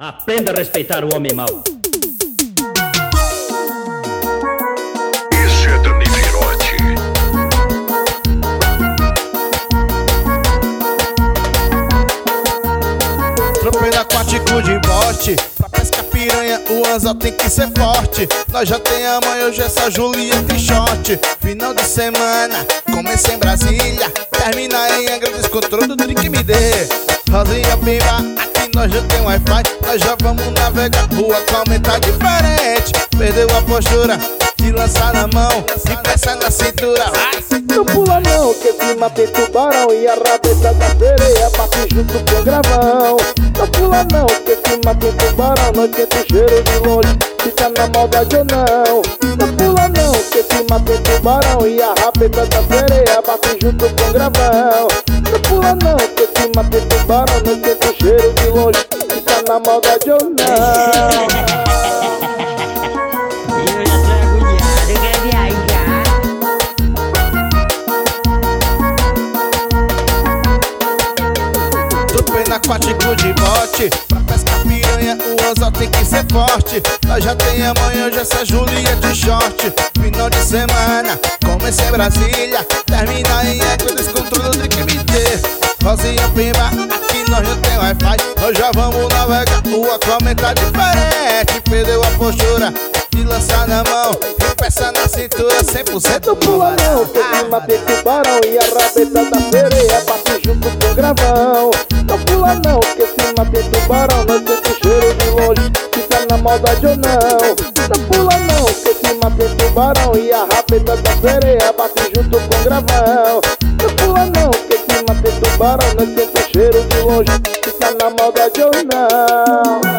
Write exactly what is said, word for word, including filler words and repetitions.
Aprenda a respeitar o homem mau. Isso é Dani Virote. Tropeiro aquático de bote, pra pescar piranha o anzol tem que ser forte. Nós já tem amanhã, hoje essa Julieta e short. Final de semana, começa em Brasília, termina em Angra, descontrole do drink me dê. Rosinha Pimba, aqui nós já tem Wi-Fi. Nós já vamos navegar, rua calma tá diferente. Perdeu a postura de lançar na mão, de peça na cintura. Não pula não, que clima tem tubarão e a rabeta da sereia bate junto com o gravão. Não pula não, que clima tem tubarão, nós tenta o cheiro de longe, fica na maldade ou não. Não pula não, que clima tem tubarão e a rabeta da sereia bate junto com o gravão. Não pula não, que clima tem tubarão, nós tenta o cheiro de longe, fica na maldade ou não. Tropeiro aquático de bote, pra pescar piranha o anzol tem que ser forte. Nós já tem amanhã, hoje essa Julieta de short. Final de semana, começa em Brasília, termina em Angra, descontrole do drink me dê. Rosinha Pimba, aqui nós já tem Wi-Fi. Nós já vamos navegar, o aquaman tá diferente. Perdeu a postura de lançar na mão, e peça na cintura, cem por cento Não pula não, que clima tem tubarão e a rabeta da sereia bate junto com o gravão. Não pula não, que clima tem tubarão, nós tenta o cheiro de longe, fica na maldade ou não. Não pula não, que clima tem tubarão e a rabeta da sereia bate junto com o gravão. Não pula não, que clima tem tubarão, nós tenta o cheiro de longe, fica na maldade ou não.